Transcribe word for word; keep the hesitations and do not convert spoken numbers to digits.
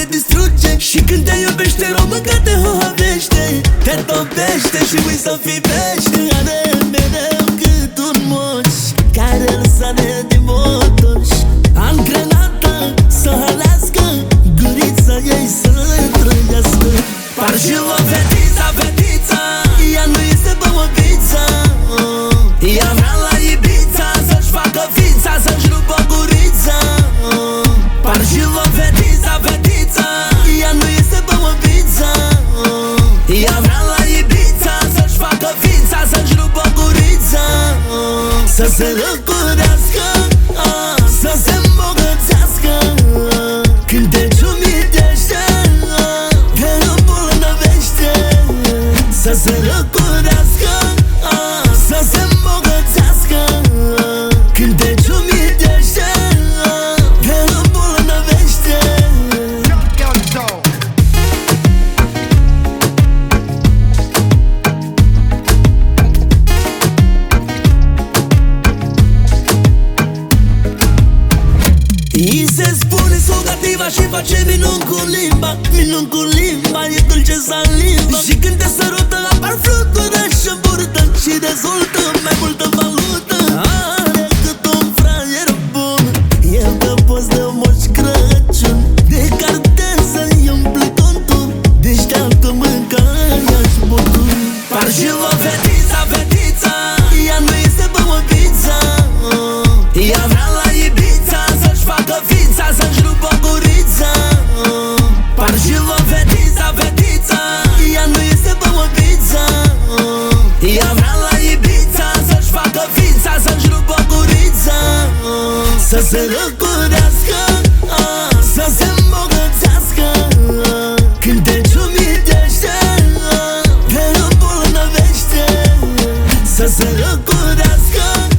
te distruge. Și când te iubește rău, mâncă te hohovește, te topește și ui să fii pește. Are mereu cât un moș care îl sare din motoș. Angrenată să hălească, gurița ei să trăiască. Par și o fetiță, fetiță, ea nu este bămăviță. Ea vrea la Ibiza să-și facă fița, să-și rupă gurița. Par și o fetiță, fetiță, ea nu este bămăviță. Ea vrea la Ibiza să-și facă fița, să-și rupă gurița. Să se răcurească, să se îmbogățească. Când te ciumidește, te îmbolnăvește. Să se răcurească, să se îmbogățească. Când te ciumidește, te îmbolnăvește. I se spune sugativa și face minuni cu limba. Minuni cu limba, e dulce saliva. Și când te sărută apar flutură și burtă și rezultă mai multă valută. Are cât un fraier bun, el dă post de Moș Crăciun. De carteză îi umple contul, deșteaptă mâncarea-și botun. Par și o fetiță, fetiță, ea nu este bămăviță. Ea vrea la Ibiza să-și facă fița, să-și rupă gurița. Par și o fetiță, fetiță, ea nu este bămăviță. Ea vrea la Ibiza să-și facă fița, să-și rupă gurița. Să se răcurească, să se îmbogățească. Când te ciumidește, te îmbolnăvește. Să se răcurească,